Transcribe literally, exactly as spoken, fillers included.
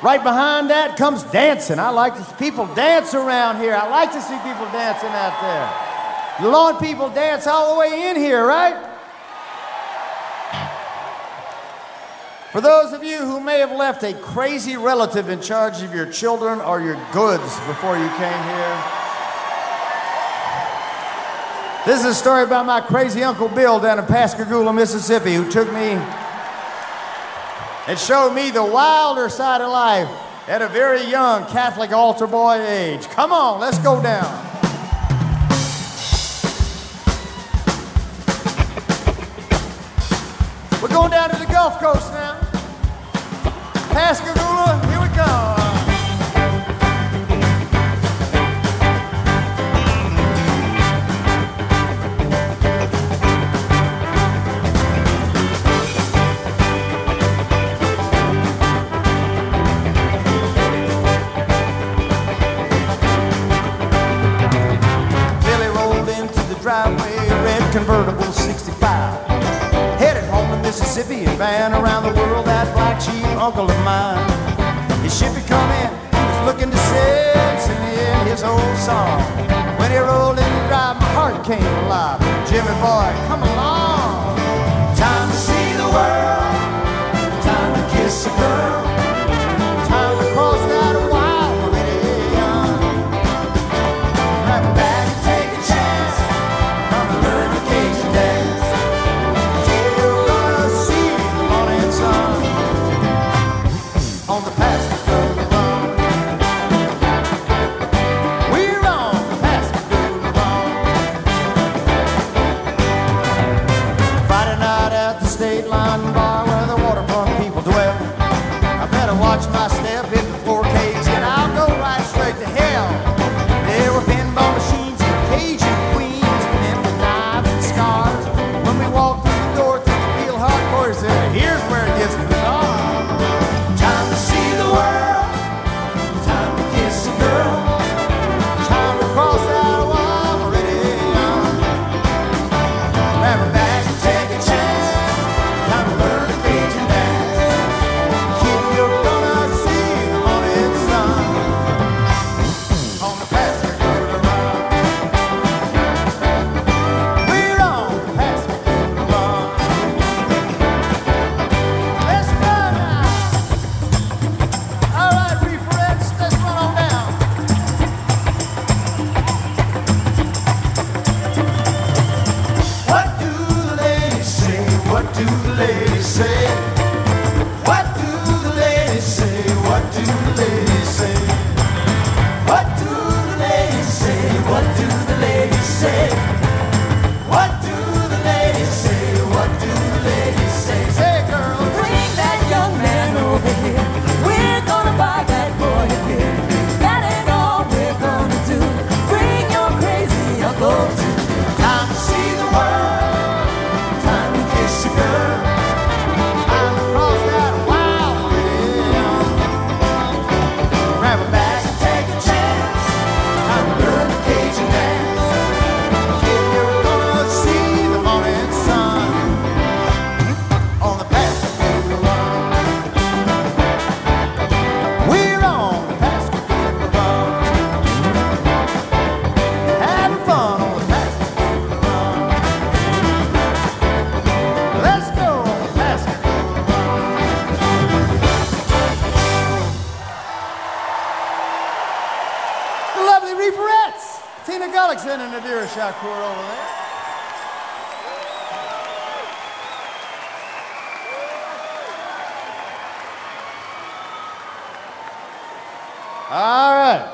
Right behind that comes dancing. I like to see people dance around here. I like to see people dancing out there. The lawn people dance all the way in here, right? For those of you who may have left a crazy relative in charge of your children or your goods before you came here, this is a story about my crazy Uncle Bill down in Pascagoula, Mississippi, who took me and showed me the wilder side of life at a very young Catholic altar boy age. Come on, let's go down. We're going down to the Gulf Coast now. Pascagoula, here we go. Driveway, red convertible sixty-five. Headed home to Mississippi and van around the world, that black sheep uncle of mine. His ship had come in, he was looking to sing, singing his old song. When he rolled in the drive, my heart came alive. Jimmy boy, come along. Time to see the world, time to kiss a girl, time to cross that wild meridian. Right back and take a chance, learn the Cajun dance. You're gonna see the morning sun on the Pascagoula run. We're on the Pascagoula run. Friday night at the State Line bar where the waterfront people dwell. I better watch my step if the floor caves in. I'll go right straight to hell. There were pinball machines and Cajun queens and them with knives and scars. When we walked through the door to the real hardcore, he said, here's where it gets bizarre. Time to see the world, time to kiss a girl, time to cross that wild meridian. Grab her back and take a chance, time to learn the Cajun dance. Kid, you're gonna see the morning sun on the Pascagoula run. We're on the Pascagoula run. Let's go now. All right, referettes, let's run on down. What do the ladies say? What do the ladies say? What do the ladies say? What do the ladies say? What do the ladies say? What do the ladies say? What do the ladies say? What do the ladies say? Say, girl. Bring that young man over here. We're gonna buy that boy a beer. That ain't all we're gonna do. Bring your crazy uncle too. Time to see the world, time to kiss a girl, time to cross that wild meridian. Grab a bag and take a chance, time to learn the Cajun dance. Kid, you're gonna see the morning sun on the Pascagoula run. We're on the Pascagoula run, having fun on the Pascagoula run. Let's go on the Pascagoula run. The lovely Reeferettes, Tina Gullickson and Nadira Shakur over there. All right.